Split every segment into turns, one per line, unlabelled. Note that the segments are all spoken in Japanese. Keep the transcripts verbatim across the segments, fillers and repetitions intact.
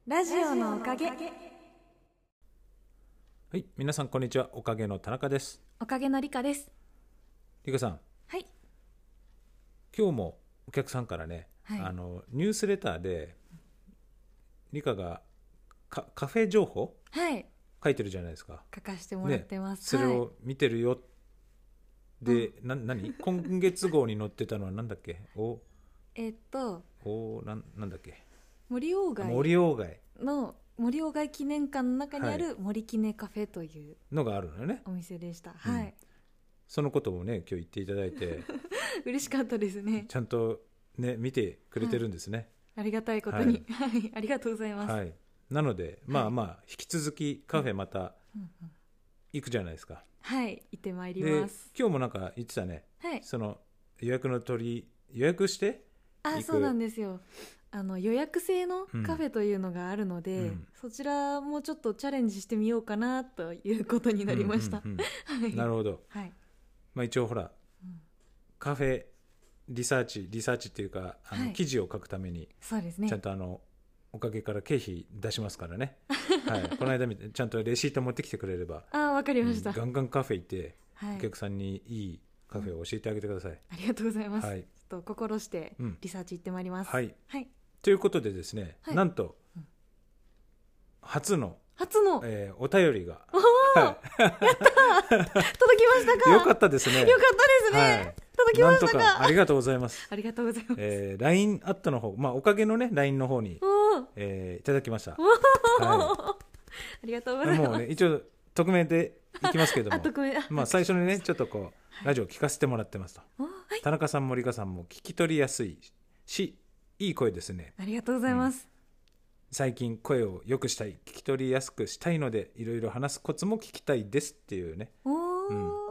ラジオのおかげ。
はい、皆さんこんにちは。おかげの田中です。
おかげのりかです。
りかさん、
はい。
今日もお客さんからね、
はい、
あのニュースレターでりかがカカフェ情報、
はい、
書いてるじゃないですか。
書かせてもらってます。
ね、それ
はい、
を見てるよ。で、
うん、
な何今月号に載ってたのはなんだっけ？お
えっと
おなんなんだっけ？
森鴎外
森鴎外
の森鴎外記念館の中にある森記念カフェという
のがあるのよね。
お店でした。
うん、
はい。
そのこともね今日言っていただいて
嬉しかったですね。
ちゃんとね見てくれてるんですね。はい、
ありがたいことに、はいはい、ありがとうございます。
はい、なのでまあまあ引き続きカフェまた行くじゃないですか。
はい、行ってまいります。
で今日もなんか言ってたね、
はい、
その予約の取り予約して
あ、そうなんですよ。あの予約制のカフェというのがあるので、うん、そちらもちょっとチャレンジしてみようかなということになりました。
なるほど、はい、まあ、一応ほら、うん、カフェリサーチリサーチっていうかあの、はい、記事を書くために
そうですね、
ちゃんとあのおかげから経費出しますからね、はい、この間みたいにちゃんとレシート持ってきてくれれば
あ、わかりました、
うん、ガンガンカフェ行って、
はい、
お客さんにいいカフェを教えてあげてください、うん、
ありがとうございます、
はい、
ちょっと心してリサーチ行ってまいります、
うん、はい、
はい、
ということでですね、はい、なんと、うん、初の
初の、
えー、お便りが、
はい、やった届きましたか？
よかったですね。
よかったですね、はい、届きましたか？
なんとかありがとうございます。
ありがとうございます、
えー、ライン アットの方、まあ、おかげのね ライン の方に、えー、いただきました、はい、
ありがとうございます。
もうね一応匿名でいきますけどもまあ最初にねちょっとこう、はい、ラジオ聞かせてもらってますと、はい、田中さん森香さんも聞き取りやすいしいい声ですね。
ありがとうございます、うん、
最近声を良くしたい、聞き取りやすくしたいのでいろいろ話すコツも聞きたいですっていうね、うん、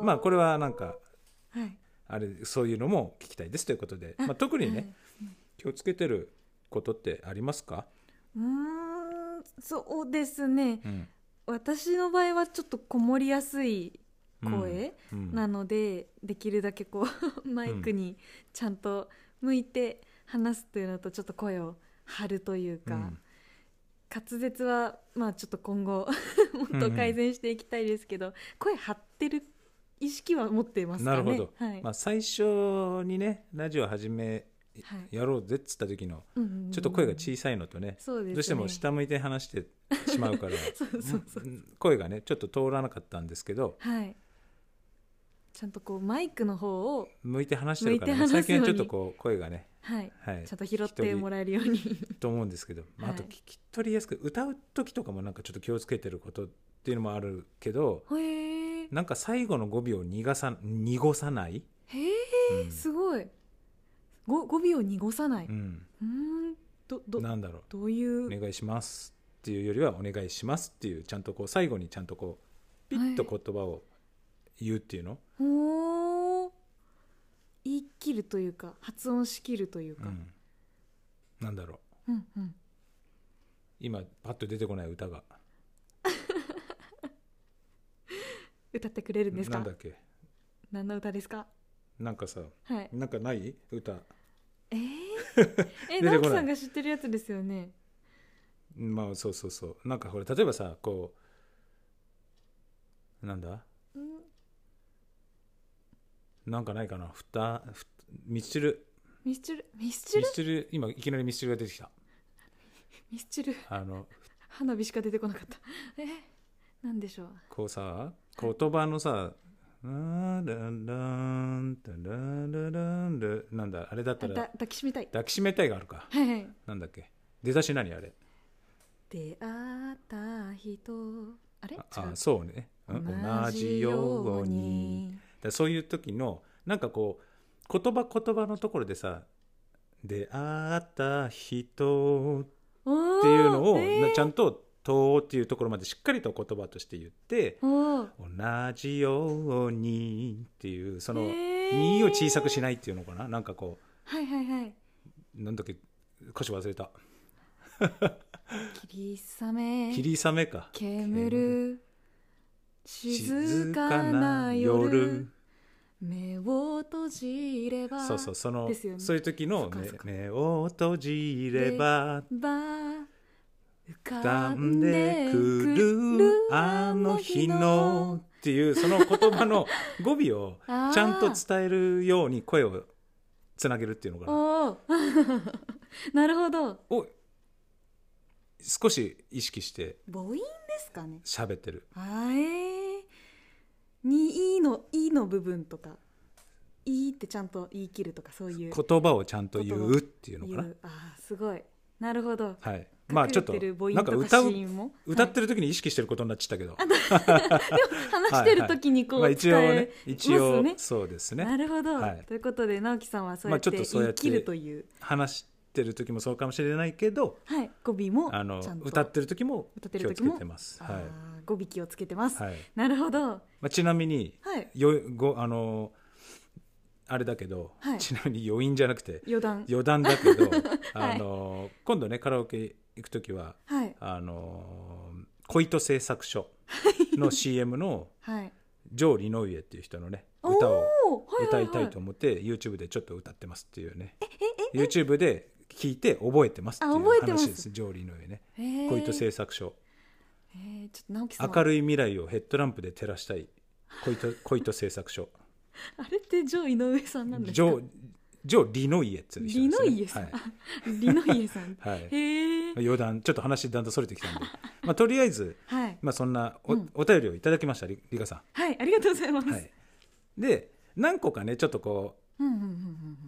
まあこれはなんか、はい、あれそういうのも聞きたいですということで、まあ、特にね、はい、気をつけてることってありますか？
うーん、そうですね、うん、私の場合はちょっとこもりやすい声なので、うん、できるだけこうマイクにちゃんと向いて話すというのとちょっと声を張るというか、うん、滑舌はまあちょっと今後もっと改善していきたいですけど、うん、声張ってる意識は持ってますかね。
なるほど、
はい、
まあ、最初にねラジオ始めやろうぜっつった時の、はい、ちょっと声が小さいのと ね,、うんうん、どうしても下向いて話してしまうからそうそうそう声がねちょっと通らなかったんですけど、
はい、ちゃんとこうマイクの方を
向いて話してるから、ね、最近はちょっとこう声がね、
はいはい、ちゃんと拾ってもらえるように
と思うんですけど、まあ、あと聞き取りやすく歌う時とかもなんかちょっと気をつけてることっていうのもあるけど、へなんか最後の語尾を濁さ、濁さない。
へえ、うん、すごい語尾を濁さない、うん、うーんどど
なんだろう
どういう
お願いしますっていうよりはお願いしますっていうちゃんとこう最後にちゃんとこうピッと言葉を言うっていうの、
はい、言い切るというか発音しきるというか、うん、
なんだろ
う、うんうん、
今パッと出てこない歌が
歌ってくれるんですか？
なんだっけ、
何の歌ですか？
なんかさ、
はい、
なんかない歌
えー、え直樹さんが知ってるやつですよね。
まあそうそうそう、なんかほら例えばさこうなんだ、んなんかないかな、ふたふミスチル
ミスチルミスチル
ミスチル今いきなりミスチルが出てきた
ミスチル
あの
花火しか出てこなかったえなんでしょう、
こうさ言葉のさなんだあれだったら
抱きしめたい
抱きしめたいがあるか、
はいはい、
なんだっけ出だし何あれ、
出会った人あれ
ああそうね、同じようにだそういう時のなんかこう言葉言葉のところでさ出会った人っていうのを、えー、ちゃんととっていうところまでしっかりと言葉として言って同じようにっていうそのにを小さくしないっていうのかな、なんかこう
はいはいはい
なんだっけ歌詞忘れた
霧雨
霧雨か
煙る静かな夜目を閉じれば
そうそうその、
ですよね、
そういう時の目を閉じれば
浮
かんでくるあの日のっていうその言葉の語尾をちゃんと伝えるように声をつなげるっていうのかな。
おなるほど。
を少し意識して
母音ですかね。
喋ってる。
あえにいのいの部分とかいいってちゃんと言い切るとかそういう
言葉をちゃんと言うっていうのかな。
あすごいなるほど。
はい。まあちょっとなんか歌う歌ってる時に意識してることになっちゃったけど、はい、で
も話してる時にこう伝えますね。
はいはいまあ、一応ね一応そうですね。
なるほど、はい、ということで直樹さんはそうやって言い切るという、
まあ、話してる時もそうかもしれないけど、
はい、語尾も
あの歌ってる時も気をつけてます。
はい、語尾気をつけてます、
はい、
なるほど。
まあ、ちなみに、はい、よごあのあれだけど、はい、ちなみに余韻じゃなくて
余談
余談だけど、あの今度ねカラオケ行くときは、
はい、
あの小糸製作所の シーエム のジョー・リノイエっていう人のね歌を歌いたいと思って YouTube でちょっと歌ってますっていうね。YouTube で聞いて覚えてますっていう話です。ジョー・リノイエね、小糸製作所。
えー、ちょっと直樹さん
明るい未来をヘッドランプで照らしたい小糸小糸製作所。
あれってジョー井上さんなんですか。
ジョージョー・リノイエっていう人ですね。
リノイエさん、はい、リノイエさん、
はい、
へ
余談ちょっと話だんだんそれてきたんで、まあ、とりあえず、はいまあ、そんな お,、うん、お便りをいただきましたリカさん。
はいありがとうございます、はい、
で何個かねちょっとこう,、
うんうんうんうん、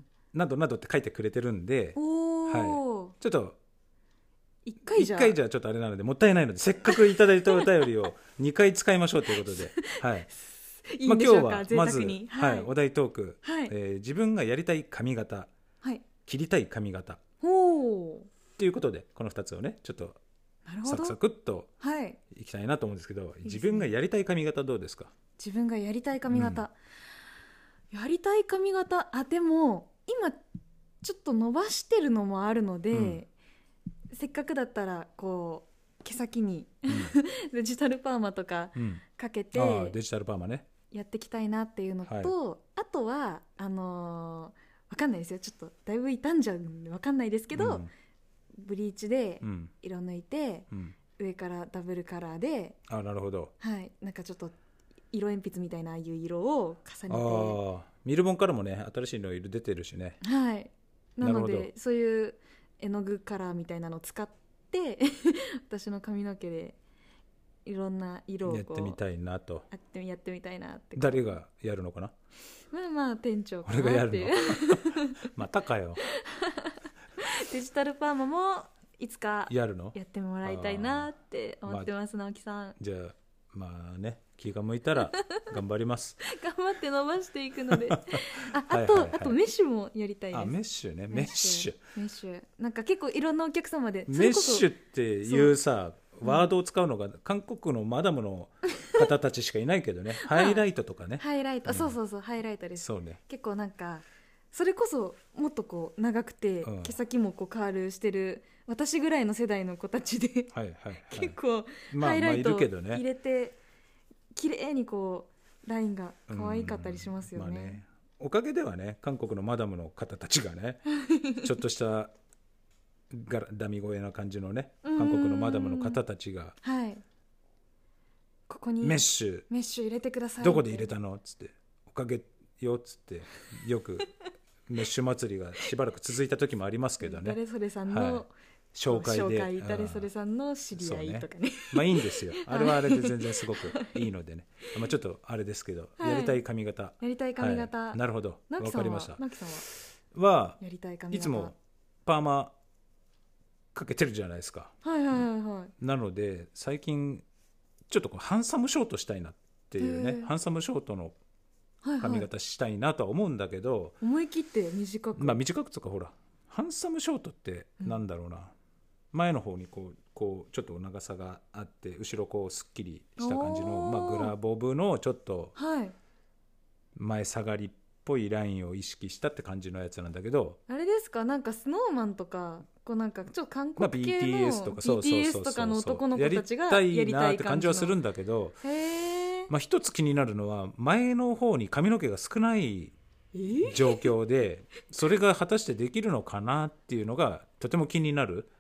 などなどって書いてくれてるんで、
お、
はい、ちょっと
一回じゃ
一回じゃちょっとあれなのでもったいないのでせっかくいただいたお便りをにかい使いましょうということで、はい
いいんでしょうか、
まあ、今日はまず、
はい
はい、お題トーク、
はい
えー、自分がやりたい髪型、
はい、
切りたい髪型
お
ということでこのふたつをねちょっとサクサクっといきたいなと思うんですけど、はい、自分がやりたい髪型どうですか。
自分がやりたい髪型、うん、やりたい髪型あでも今ちょっと伸ばしてるのもあるので、うん、せっかくだったらこう毛先に、うん、デジタルパーマとかかけて、うん、
あデジタルパーマね
やっていきたいなっていうのと、はい、あとはあのー、分かんないですよちょっとだいぶ傷んじゃうんで分かんないですけど、うん、ブリーチで色抜いて、うん、上からダブルカラーで
あなるほど、
はい、なんかちょっと色鉛筆みたいなああいう色を重ねて
あミルボンからもね新しいの色出てるしね。
はいなのでそういう絵の具カラーみたいなのを使って私の髪の毛でいろんな色をこう
やってみたいなと
やってやってみたいなって
誰がやるのかな。
まあまあ店長かな
って俺がやるのまたかよ
デジタルパーマもいつか
やるの
やってもらいたいなって思ってます、まあ、直樹さん。
じゃあまあね気が向いたら頑張ります
頑張って伸ばしていくのであ, あと、はいはいはい、あとメッシュもやりたいです。
あメッシュねメッシュ
メッシュなんか結構いろんなお客様で
メッシュっていうさワードを使うのが韓国のマダムの方たちしかいないけどねハイライトとかね
ハイライト、うん、そうそうそうハイライトです。
そうね
結構なんかそれこそもっとこう長くて、うん、毛先もこうカールしてる私ぐらいの世代の子たちで、はいはいはい、結構ハイライトを入れて綺麗にこうラインが可愛かったりしますよね。うんまあ、ね
おかげではね韓国のマダムの方たちがねちょっとしたがダミ声な感じのね韓国のマダムの方たちが、
はい、ここに
メッシュ
メッシュ入れてください
どこで入れたのっつっておかげよっつってよくメッシュ祭りがしばらく続いた時もありますけどね
誰それさんの、はい、
紹介で
紹介誰それさんの知り合いとかね、ね
まあいいんですよあれはあれで全然すごくいいのでねまあちょっとあれですけど、はい、やりたい髪型
やりたい髪型、
はい、なるほどわかりました。
直樹さん
はは
やりたい髪型
いつもパーマかけてるじゃないですか。
はいはいはいはい。
なので最近ちょっとこうハンサムショートしたいなっていうねハンサムショートの髪型したいなとは思うんだけど、はいはい、
思い切って短く
まあ短くとかほらハンサムショートってなんだろうな、うん、前の方にこうこうちょっと長さがあって後ろこうすっきりした感じの、まあ、グラボブのちょっと前下がりっぽいラインを意識したって感じのやつなんだけど、
あれですかなんかスノーマンとかこうなんかちょっと韓国系の、まあ、
ビーティーエス とかそうそうそう
ビーティーエス とかの男の子たちが
やりたいなって感じはするんだけど、
へー、
まあ、一つ気になるのは前の方に髪の毛が少ない状況でそれが果たしてできるのかなっていうのがとても気になる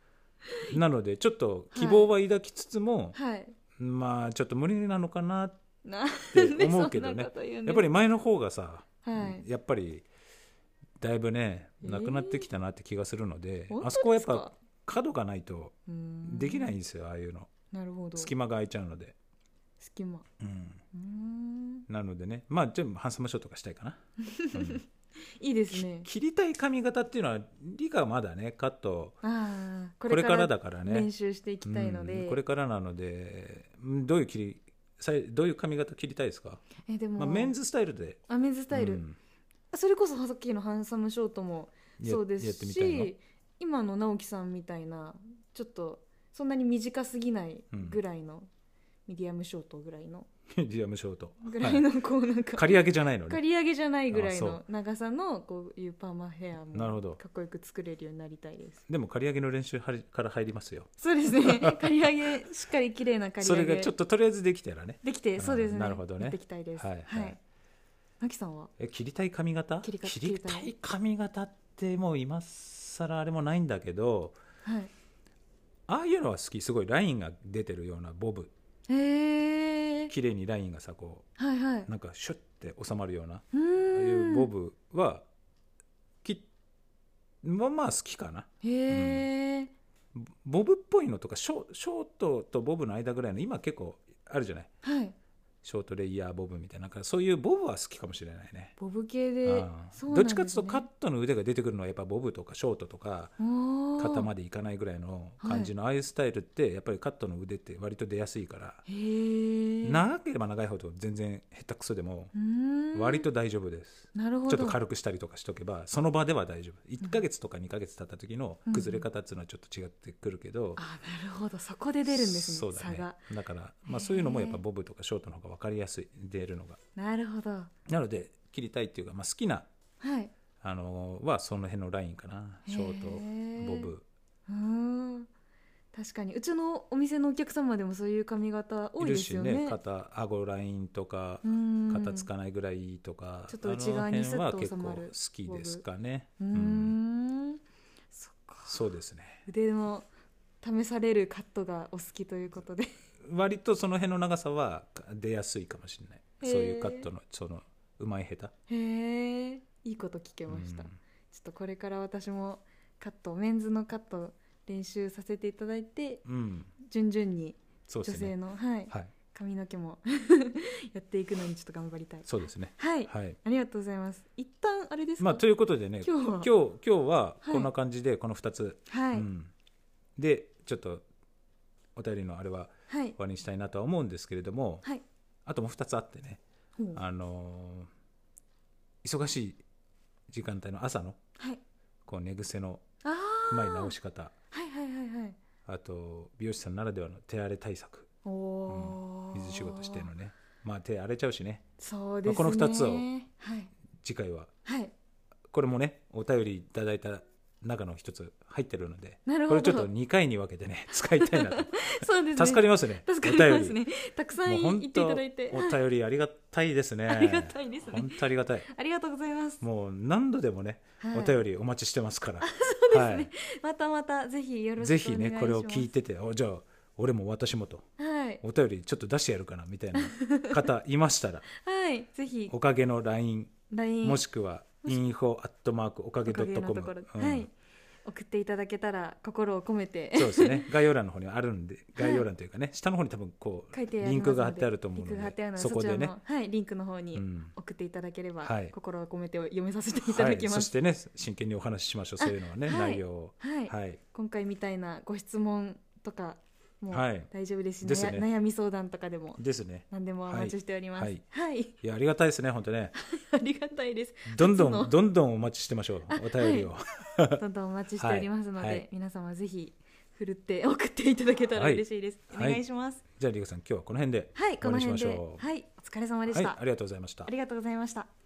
なのでちょっと希望は抱きつつも、
はい、
まあちょっと無理なのかなっ
なん
て
で
思うけどね。
そんなこと言うんですか。
やっぱり前の方がさ、
はい、
やっぱりだいぶね
えー
なくなってきたなって気がするので、
本当
あそこはやっ
ですか。
ぱ角がないと
うーん
できないんですよ、ああいうの。
なるほど。
隙間が空いちゃうので、
隙間。
うん、
うーん
なのでね、まあじゃあハンサムショーとかしたいかな、うん、
いいですね。
切りたい髪型っていうのはリカまだねカット
ああ、こ
これからだからね、
練習していきたいので、
うん、これからなので、うんどういう切りさいどういう髪型切りたいですか？
えでも、
まあ、メンズスタイルで、
あメンズスタイル、
うん
それこそさっきのハンサムショートもそうです
ややってみたいの？
し、今の直樹さんみたいなちょっとそんなに短すぎないぐらいの、ミディアムショートぐらいの
ミディアムショート
ぐらいのこうなんか、
刈り上げじゃないのね。
刈り上げじゃないぐらいの
あそう
長さのこういうパーマヘアも
なるほど。
かっこよく作れるようになりたいです。
でも刈り上げの練習はりから入りますよ。
そうですね。刈り上げしっかり綺麗な刈り
そ
上げ
れがちょっととりあえずできたらね。
できて、そうですね。
なるほどね
やっていきたいです。
はい
はい。
はい
直樹さんは
え切りたい髪型
切りか
切りたい髪型ってもう今更あれもないんだけど、
はい
ああいうのは好き。すごいラインが出てるようなボブ、
へえ
綺麗にラインがさこ
はいはいう
なんかシュッて収まるようなあ
う
あいう
ーん
ボブはきまあまあ好きかな。
へえ
ボブっぽいのとかショショートとボブの間ぐらいの今結構あるじゃない、
はい
ショートレイヤーボブみたいな、なんかそういうボブは好きかもしれないね。
ボブ系で
ああ
そうなんですね
どっちかっていうとカットの腕が出てくるのはやっぱボブとかショートとか
おー
肩までいかないぐらいの感じのああいうスタイルってやっぱりカットの腕って割と出やすいから
へえ
長ければ長いほど全然下手くそでも
うーん
割と大丈夫です。
なるほど
ちょっと軽くしたりとかしとけばその場では大丈夫。いっかげつとかにかげつ経った時の崩れ方っていうのはちょっと違ってくるけど、
あなるほどそこで出るんですね
そうだね
差が
だから、まあ、そういうのもやっぱボブとかショートの方が分かりやすい出るのが。
なるほどは
なので切りたいっていうか、まあ、好きな、
い
あのーはその辺のラインかな。ショート
へー
ボブ
うーん確かにうちのお店のお客様でもそういう髪型多い
いるし
ですよね
ね。肩顎ラインとか
うーん
肩つかないぐらいとか、
ちょっと内側にスッと収まる
あの辺は結構好きですかね。
うー
うん
んそっか
そうですね。
腕の試されるカットがお好きということで
割とその辺の長さは出やすいかもしれない。
へー
そういうカットのそのうまい下手。
へえいいこと聞けました、
うん
ちょっとこれから私もカットメンズのカット練習させていただいて
うん、
順々に
そうですね。
女性の、はい
はい、
髪の毛もやっていくのにちょっと頑張りたい。
そうですね。
はい、
はい。
ありがとうございます。一旦あれですか、
まあということでね、
今日は
今日今日は
はい
こんな感じでこのふたつ、
はい、
うん、でちょっとお便りのあれは
はい
終わりにしたいなとは思うんですけれども、
はい
あともうふたつあってね、
ほう
あのー忙しい時間帯の朝の
はい
こう寝癖の
あ
うまい
ー
直し方、
はいはいはいはい
あと美容師さんならではの手荒れ対策、
おお、
水仕事してるのね、まあ手荒れちゃうしね。
そうですね、
まあこの二つを
はい
次回は
はい
これもねお便りいただいた中の一つ入ってるので、
なるほど
これちょっとにかいに分けてね使いたいなと
そうですね
助かりますね。
助かりますね。たくさん
お便りもう本
言っていただいて
当お便りありがたいですね。
ありがたいですね
本当ありがたい。
ありがとうございます。
もう何度でもね、
はい
お便りお待ちしてますから。
そうですね、またまたぜひよろしくお願いします。
ぜひねこれを聞いてて、おじゃあ俺も私もと
はい
お便りちょっと出してやるかなみたいな方いましたら
はいぜひ
おかげの ライン
ライン
もしくはインフォアットマークおかげ
おかげの
.com、
ところ、
うん
はい送っていただけたら心を込めて
そうですね。概要欄の方にあるんで、概要欄というかね、下の方に多分こう
書いてありますので
リンクが貼ってあると思うの
リンクが貼ってある
で、
ので
そこでね
ちらの、はい、リンクの方に
うん
送っていただければ、
はい
心を込めて読めさせていただきます、
はい、そしてね真剣にお話ししましょう。そういうのはね、
はい
内容を、
はい
はい、
今回みたいなご質問とかも
はい
大丈夫ですし、
ですね
悩悩み相談とかでも
ですね。
何でもお待ちしております。
はい
はい、
いやありがたいですね本当ね。
ありがたいです。
どんど
初の
んどんどんお待ちしてましょうお便りを。
どんどんお待ちしておりますので、
はいはい
皆様ぜひふるって送っていただけたら
はい
嬉しいです。
はい
お願いします。
じゃあリカさん今日はこの辺で
はい、この
終わりにしま
辺で、
しょう。
はい、お疲れ様で
はい、
した。
ありがとうございました
あ。りがとうございました。